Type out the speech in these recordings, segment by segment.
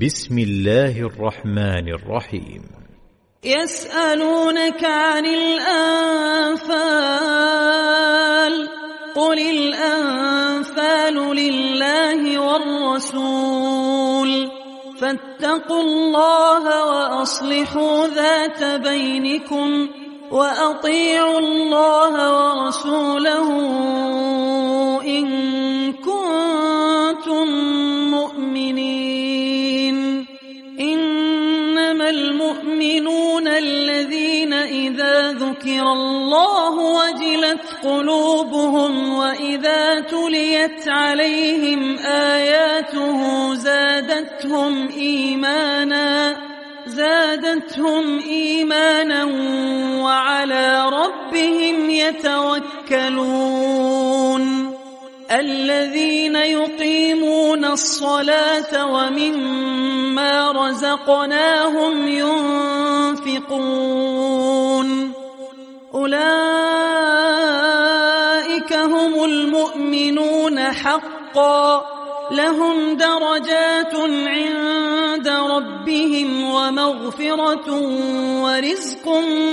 بسم الله الرحمن الرحيم. يسألونك عن الأنفال قل الأنفال لله والرسول فاتقوا الله وأصلحوا ذات بينكم وأطيعوا الله ورسوله إن كنتم مؤمنين. إنما المؤمنون الذين إذا ذكر الله وجلت قلوبهم وإذا تليت عليهم آياته زادتهم إيمانا وعلى ربهم يتوكلون. الذين يقيمون الصلاة ومما رزقناهم ينفقون أولئك هم المؤمنون حقا لهم درجات عند ربهم ومغفرة ورزق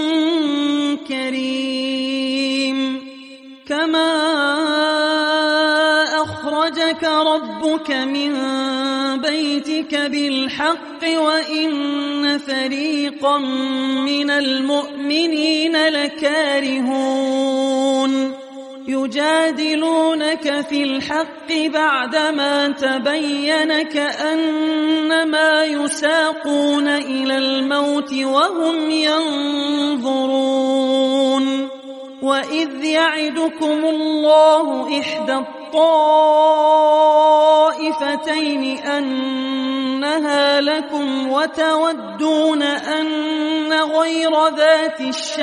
كريم. كما أخرجك ربك من بيتك بالحق وإن فريقا من المؤمنين لكارهون يجادلونك في الحق بعدما تبين كأنما يساقون إلى الموت وهم ينظرون. وإذ يعدكم الله إحدى الطائفتين أنها لكم وتودون أن غير ذات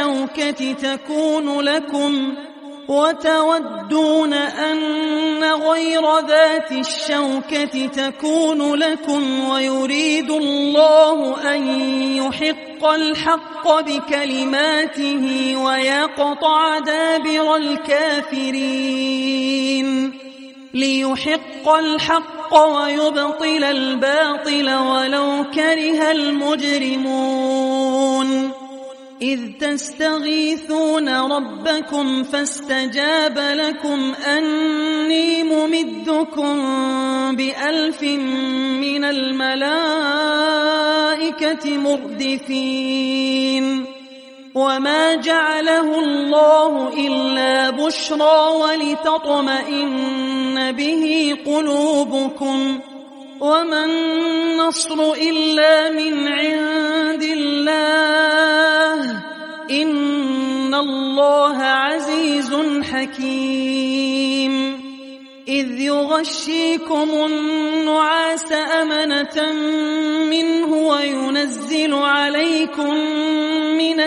الشوكة تكون لكم ويريد الله أن يحق الحق بكلماته ويقطع دابر الكافرين ليحق الحق ويبطل الباطل ولو كره المجرمون. إذ تستغيثون ربكم فاستجاب لكم أني ممدكم ب1000 من الملائكة مردفين. وما جعله الله إلا بشرى ولتطمئن به قلوبكم وما النصر إلا من عند الله إن الله عزيز حكيم. إذ يغشيكم النعاس أمنة منه وينزل عليكم من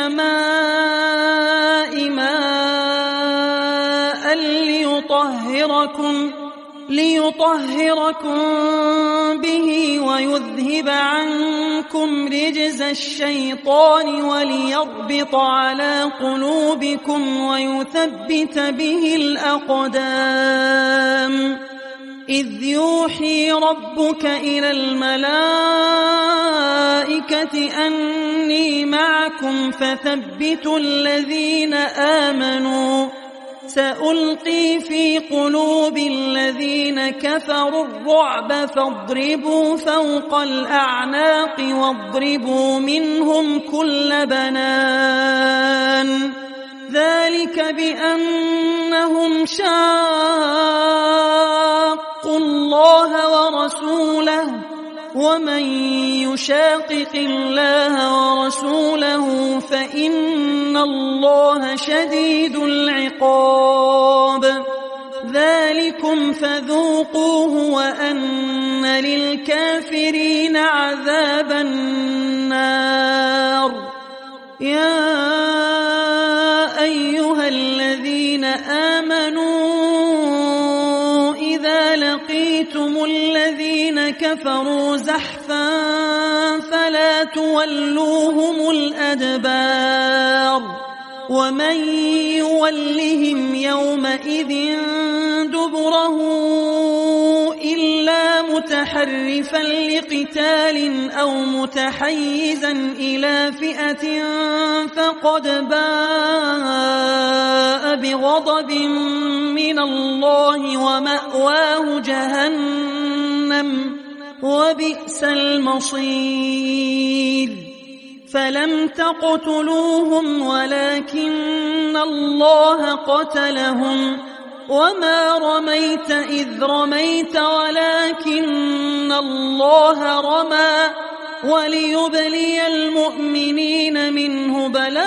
السماء ماء ليطهركم به ويذهب عنكم رجز الشيطان وليربط على قلوبكم ويثبت به الأقدام. إذ يوحي ربك إلى الملائكة أني معكم فثبتوا الذين آمنوا سألقي في قلوب الذين كفروا الرعب فاضربوا فوق الأعناق واضربوا منهم كل بنان. ذلك بأنهم شاقوا الله ورسوله ومن يشاقق الله ورسوله فإن الله شديد العقاب. ذلكم فذوقوه وأن للكافرين عذاب النار. يا أيها الذين آمنوا إذا لقيتم الذين كفروا زحفا فلا تولوهم الأدبار ومن يولهم يومئذ دبره إلا متحرفا لقتال أو متحيزا إلى فئة فقد باء بغضب من الله ومأواه جهنم وبئس المصير فلم تقتلوهم ولكن الله قتلهم وما رميت إذ رميت ولكن الله رمى وليبلي المؤمنين منه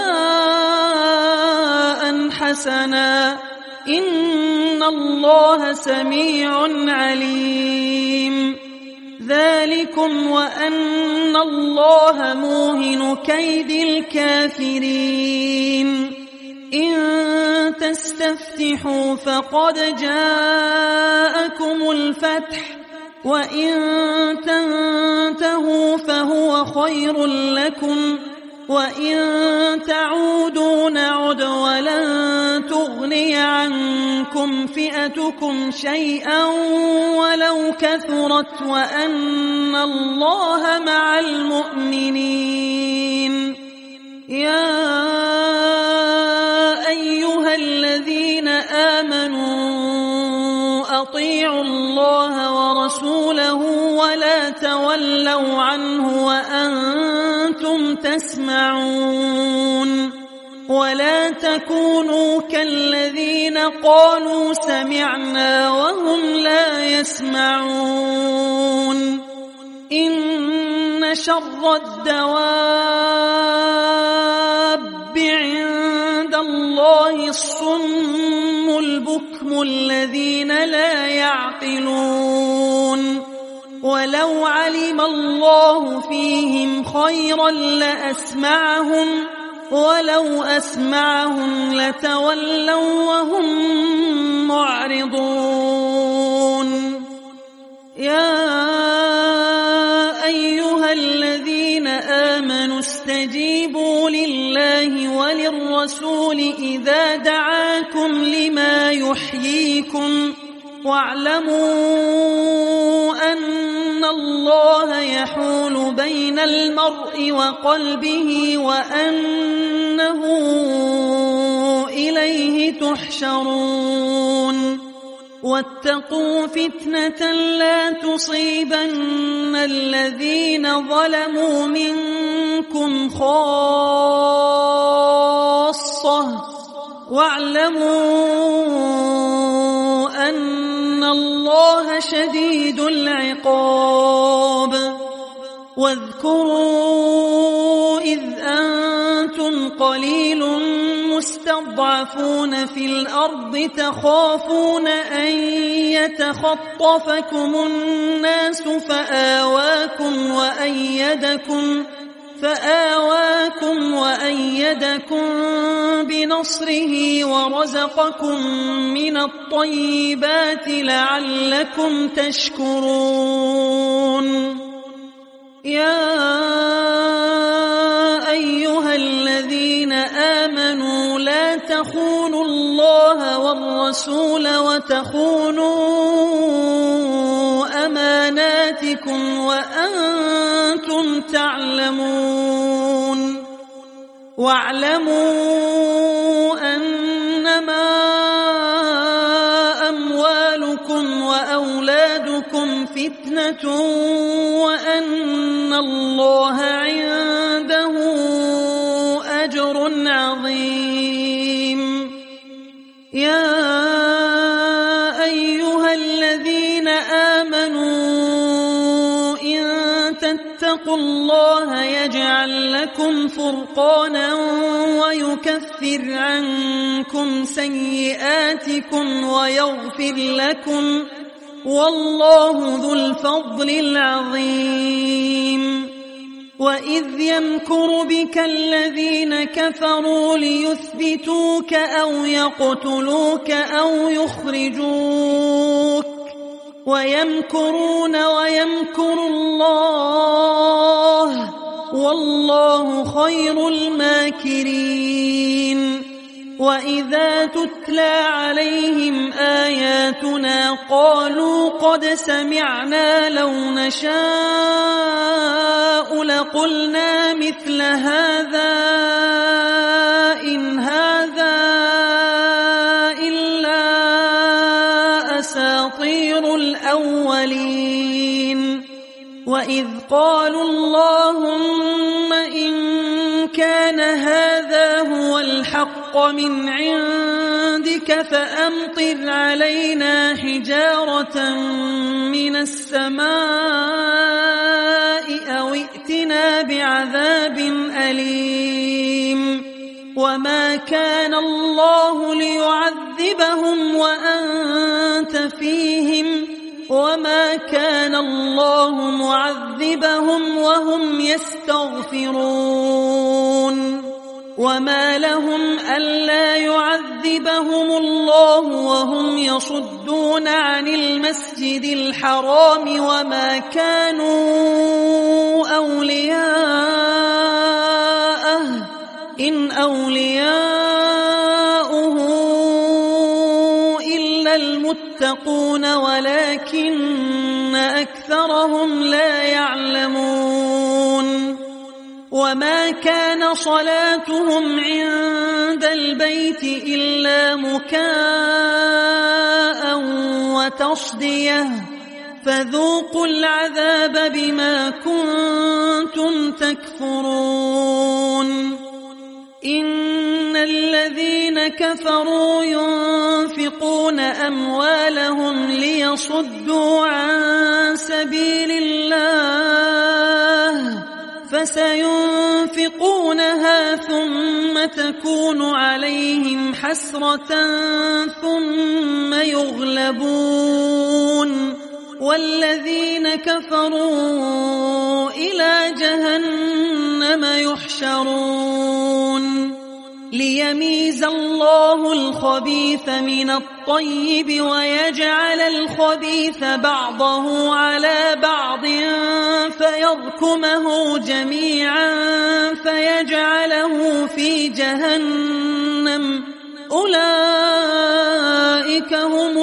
بلاء حسنا إن الله سميع عليم ذلكم وأن الله موهن كيد الكافرين إن تستفتحوا فقد جاءكم الفتح وإن تنتهوا فهو خير لكم وإن تعودوا نعد ولن تغني عنكم فئتكم شيئا ولو كثرت وأن الله مع المؤمنين يا أيها الذين آمنوا أطيعوا الله ورسوله ولا تولوا عنه وأنتم تسمعون ولا تكونوا كالذين قالوا سمعنا وهم لا يسمعون إن شر الدواب عند الله الصم البكم الذين لا يعقلون ولو علم الله فيهم خيرا لأسمعهم ولو أسمعهم لتولوا وهم معرضون يا أيها الذين آمنوا استجيبوا لله وللرسول إذا دعاكم لما يحييكم واعلموا أن الله يحول بين المرء وقلبه وأنه إليه تحشرون واتقوا فتنة لا تصيبن الذين ظلموا منكم خاصة واعلموا أن الله شديد العقاب واذكروا إذ أنتم قليل مستضعفون في الأرض تخافون أن يتخطفكم الناس فآواكم وأيدكم بنصره ورزقكم من الطيبات لعلكم تشكرون يا أيها الذين آمنوا لا تخونوا الله والرسول وتخونوا أماناتكم وأنتم تعلمون واعلموا أنما أموالكم وأولادكم فتنة وأن الله عنده أجر عظيم يا أيها الذين آمنوا إن تتقوا الله يجعل لكم فرقانا ويكفر عنكم سيئاتكم ويغفر لكم والله ذو الفضل العظيم وإذ يمكر بك الذين كفروا ليثبتوك أو يقتلوك أو يخرجوك ويمكرون ويمكر الله والله خير الماكرين وإذا تتلى عليهم آياتنا قالوا قد سمعنا لو نشاء لقلنا مثل هذا إن هذا إلا أساطير الأولين وإذ قالوا اللهم إن كان هذا هو الحق من عندك فأمطر علينا حجارة من السماء أو ائتنا بعذاب أليم وما كان الله ليعذبهم وأنت فيهم وما كان الله معذبهم وهم يستغفرون وما لهم ألا يعذبهم الله وهم يصدون عن المسجد الحرام وما كانوا أولياءه إن أولياؤه إلا المتقون ولكن أكثرهم لا يعلمون وما كان صلاتهم عند البيت إلا مكاء وتصدية فذوقوا العذاب بما كنتم تكفرون إن الذين كفروا ينفقون أموالهم ليصدوا عن سبيل الله فسينفقونها ثم تكون عليهم حسرة ثم يغلبون والذين كفروا إلى جهنم يحشرون ليميز الله الخبيث من الطيب ويجعل الخبيث بعضه على بعض فيركمه جميعا فيجعله في جهنم أولئك هم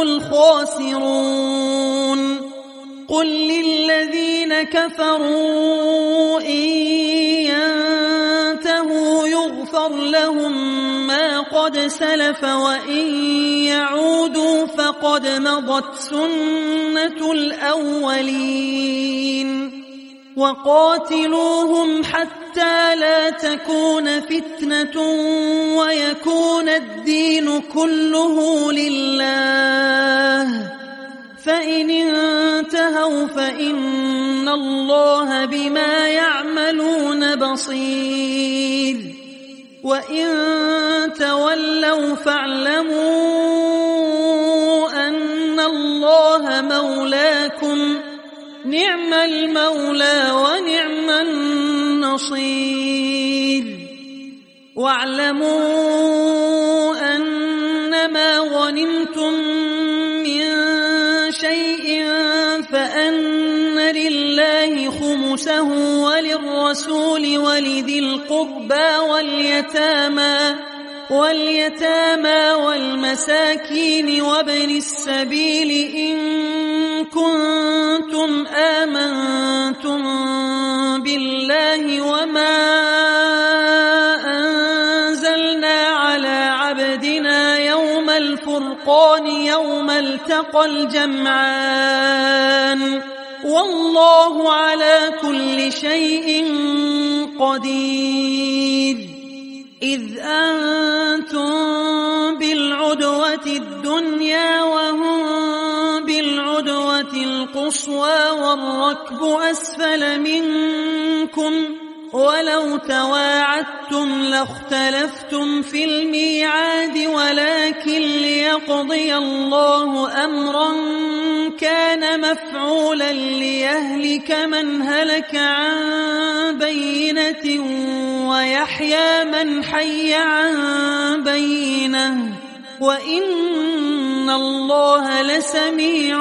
الخاسرون قل للذين كفروا إن ينتهوا يغفر لهم ما قد سلف وإن يعودوا فقد مضت سنة الأولين وقاتلوهم حتى لا تكون فتنة ويكون الدين كله لله فإن انتهوا فإن الله بما يعملون بصير وإن تولوا فاعلموا أن الله مولاكم نعم المولى ونعم النصير واعلموا أنما غنمتم من شيء فأن لله خمسه وللرسول ولذي القربى واليتامى والمساكين وابن السبيل إن كنتم آمنتم بالله وما أنزلنا على عبدنا يوم الفرقان يوم التقى الجمعان والله على كل شيء قدير إذ أنتم بالعدوة الدنيا وهم بالعدوة القصوى والركب أسفل منكم ولو تواعدتم لاختلفتم في الميعاد ولكن ليقضي الله أمرا كان مفعولا ليهلك من هلك عن بينة ويحيى من حي عن بينة وإن الله لسميع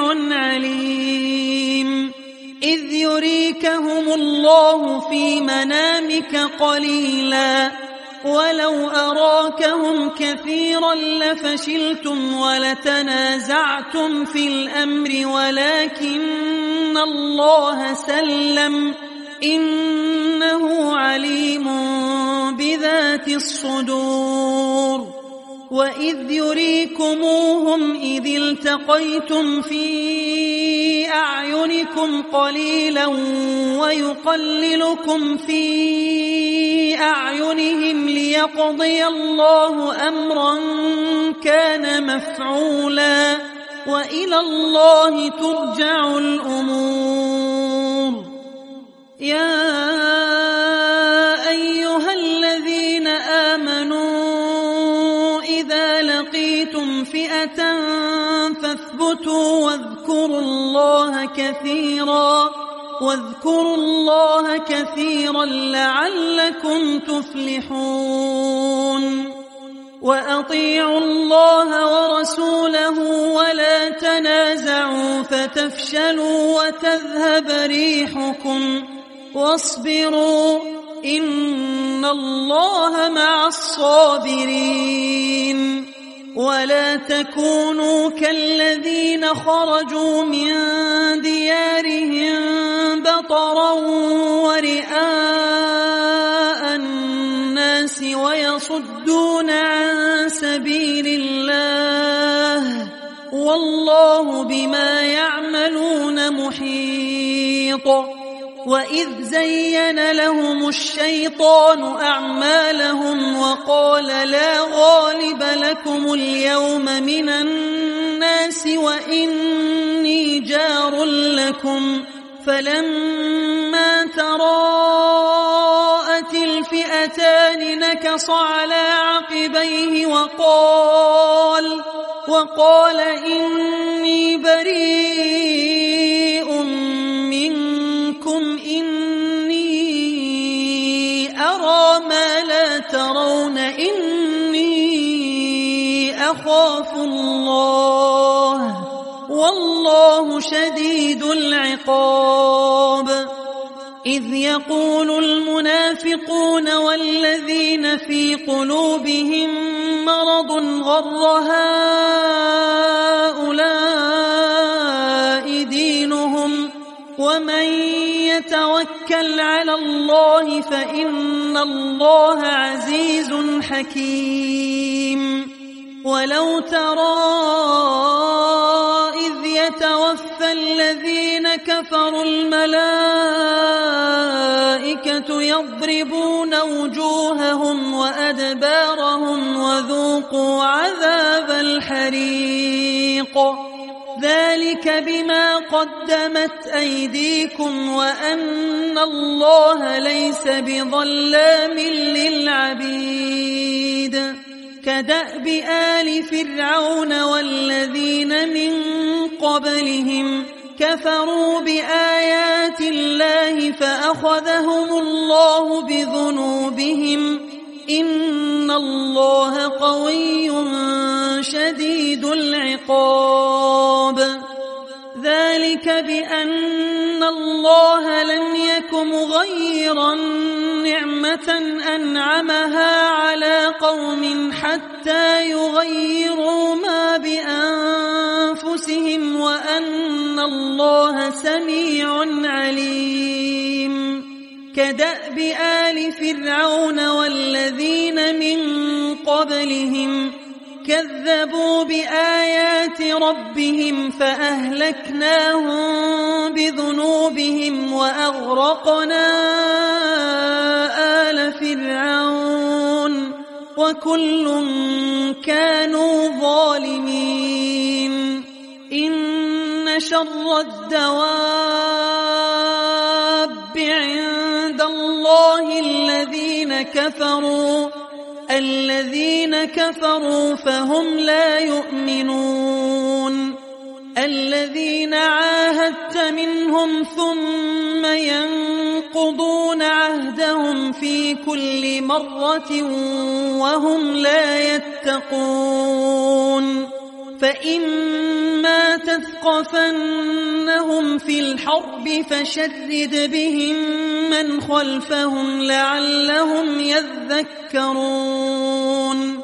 عليم إذ يريكهم الله في منامك قليلا ولو أراكهم كثيرا لفشلتم ولتنازعتم في الأمر ولكن الله سلم إنه عليم بذات الصدور وإذ يريكموهم إذ التقيتم في أعينكم قليلا ويقللكم في أعينهم ليقضي الله أمرا كان مفعولا وإلى الله ترجع الأمور. يا أيها الذين آمنوا إذا لقيتم فئة فاثبتوا واذكروا الله كثيرا لعلكم تفلحون. وأطيعوا الله ورسوله ولا تنازعوا فتفشلوا وتذهب ريحكم واصبروا إن الله مع الصابرين. ولا تكونوا كالذين خرجوا من ديارهم بطرا ورئاء الناس ويصدون عن سبيل الله والله بما يعملون محيط. وإذ زين لهم الشيطان أعمالهم وقال لا غالب لكم اليوم من الناس وإني جار لكم فلما تراءت الفئتان نكص على عقبيه وقال إني بريء منكم إني أرى ما لا ترون إني أخاف الله والله شديد العقاب. إذ يقول المنافقون والذين في قلوبهم مرض غر هؤلاء دينهم ومن يتوكل على الله فإن الله عزيز حكيم. ولو ترى إذ يتوفى الذين كفروا الملائكة يضربون وجوههم وأدبارهم وذوقوا عذاب الحريق ذلك بما قدمت أيديكم وأن الله ليس بظلام للعبيد. كدأب آل فرعون والذين من قبلهم كفروا بآيات الله فأخذهم الله بذنوبهم إن الله قوي شديد العقاب. ذلك بأن الله لم يك مغيرا نعمة أنعمها على قوم حتى يغيروا ما بأنفسهم وأن الله سميع عليم. كدأب آل فرعون والذين من قبلهم كذبوا بآيات ربهم فأهلكناهم بذنوبهم وأغرقنا آل فرعون وكل كانوا ظالمين. إن شر الدواب عند الله الذين كفروا فهم لا يؤمنون. الذين عاهدت منهم ثم ينقضون عهدهم في كل مرة وهم لا يتقون فإما تثقفنهم في الحرب فشرد بهم من خلفهم لعلهم يذكرون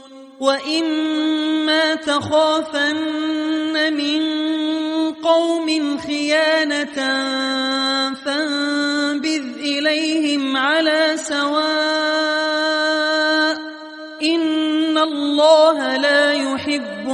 وإما تخافن من قوم خيانة فانبذ إليهم على سواء إن الله لا يحب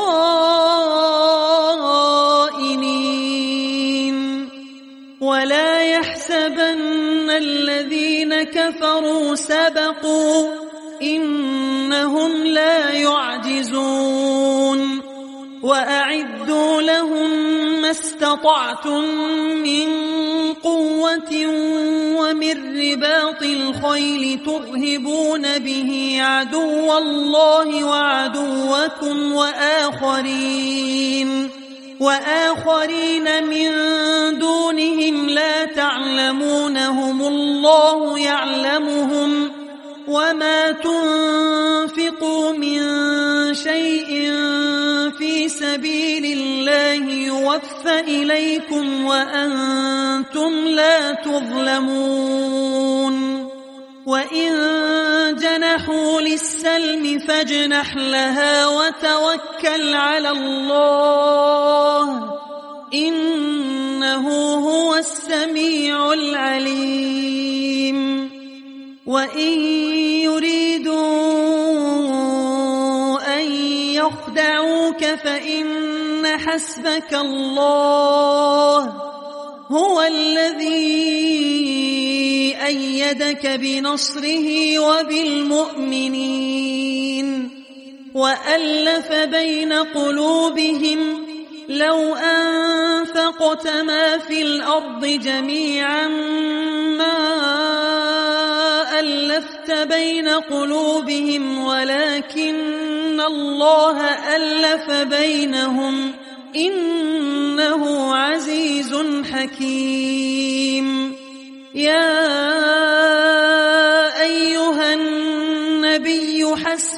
الخائنين ولا يحسبن الذين كفروا سبقوا إنهم لا يعجزون وأعدوا لهم ما استطعتم من قوة ومن رباط الخيل ترهبون به عدو الله وعدوكم وآخرين من دونهم لا تعلمونهم الله يعلمهم وما تنفقوا من شيء في سبيل الله يوفى إليكم وأنتم لا تظلمون وإن جنحوا للسلم فاجنح لها وتوكل على الله إنه هو السميع العليم وإن يريدوا أن يخدعوك فإن حسبك الله هو الذي أيدك بنصره وبالمؤمنين وألف بين قلوبهم لو أنفقت ما في الأرض جميعا ما ألفت بين قلوبهم ولكن الله ألف بينهم إنه عزيز حكيم يا أيها النبي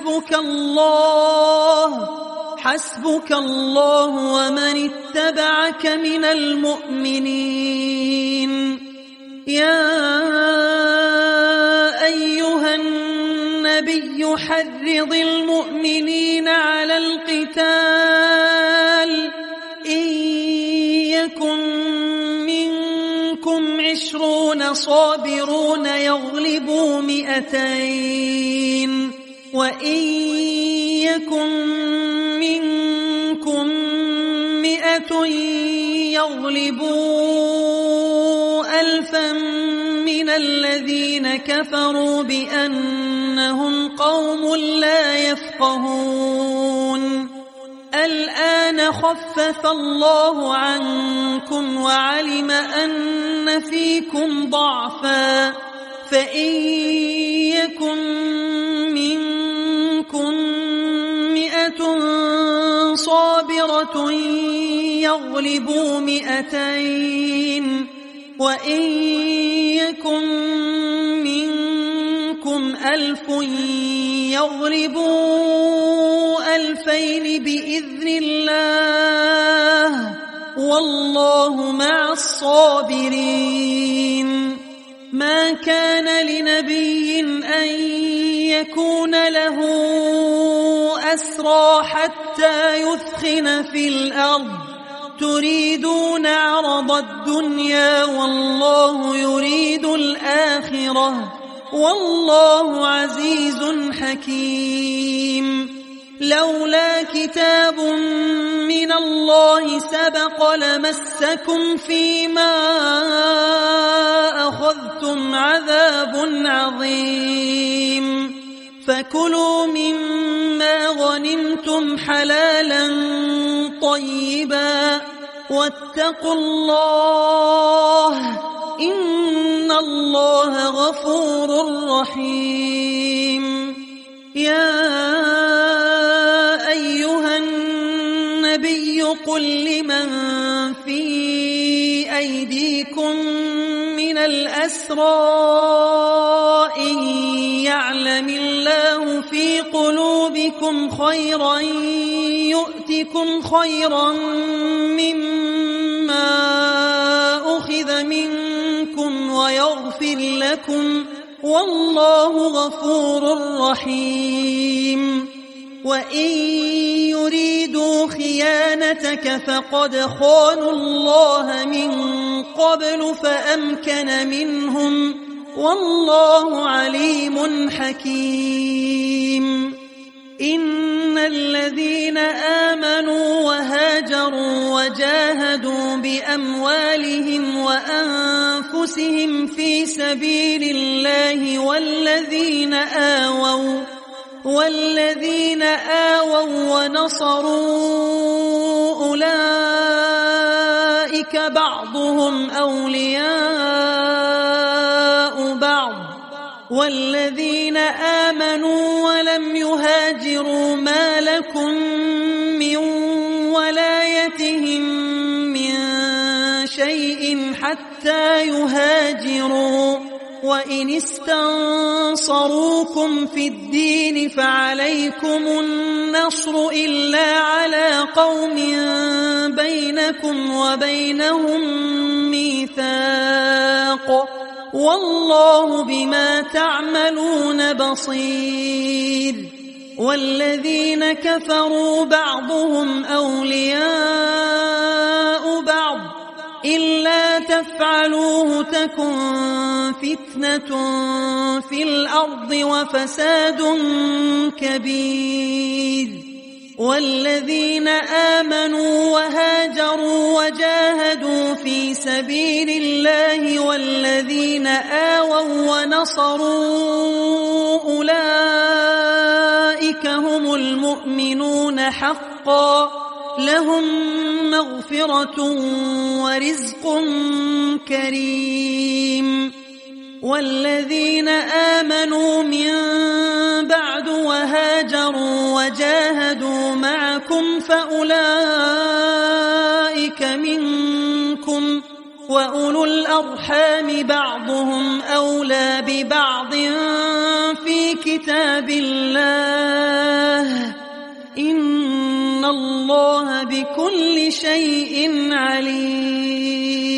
حسبك الله ومن اتبعك من المؤمنين يا أيها النبي حرض المؤمنين على القتال إن يكن منكم 20 صابرون يغلبوا 200 وإن يكن منكم 100 يغلبوا 1000 من الذين كفروا بأنهم قوم لا يفقهون الآن خفف الله عنكم وعلم أن فيكم ضعفا فإن يكن منكم 100 صابرة يغلبوا 200 وإن يكن منكم 1000 يغلبوا 2000 بإذن الله والله مع الصابرين ما كان لنبي أن يكون له أسرى حتى يثخن في الأرض تريدون عرض الدنيا والله يريد الآخرة والله عزيز حكيم لولا كتاب من الله سبق لمسكم فيما أخذتم عذاب عظيم فكلوا مما غنمتم حلالا طيبا واتقوا الله إن الله غفور رحيم يا أيها النبي قل لمن في أيديكم من الأسرى إن يعلم يعلم الله في قلوبكم خيرا يؤتكم خيرا مما أخذ منكم ويغفر لكم والله غفور رحيم وإن يريدوا خيانتك فقد خانوا الله من قبل فأمكن منهم والله عليم حكيم إن الذين آمنوا وهاجروا وجاهدوا بأموالهم وأنفسهم في سبيل الله والذين آووا ونصروا أولئك بعضهم أولياء بعض والذين آمنوا ولم يهاجروا ما لكم من ولايتهم من شيء حتى يهاجروا وإن استنصروكم في الدين فعليكم النصر إلا على قوم بينكم وبينهم ميثاق والله بما تعملون بصير والذين كفروا بعضهم أولياء بعض إلا تفعلوه تكن فتنة في الأرض وفساد كبير والذين آمنوا وهاجروا وجاهدوا في سبيل الله والذين آووا ونصروا أولئك هم المؤمنون حقا لهم مغفرة ورزق كريم والذين آمنوا من بعد وهاجروا وجاهدوا معكم فأولئك منكم وأولو الأرحام بعضهم أولى ببعض في كتاب الله إن الله بكل شيء عليم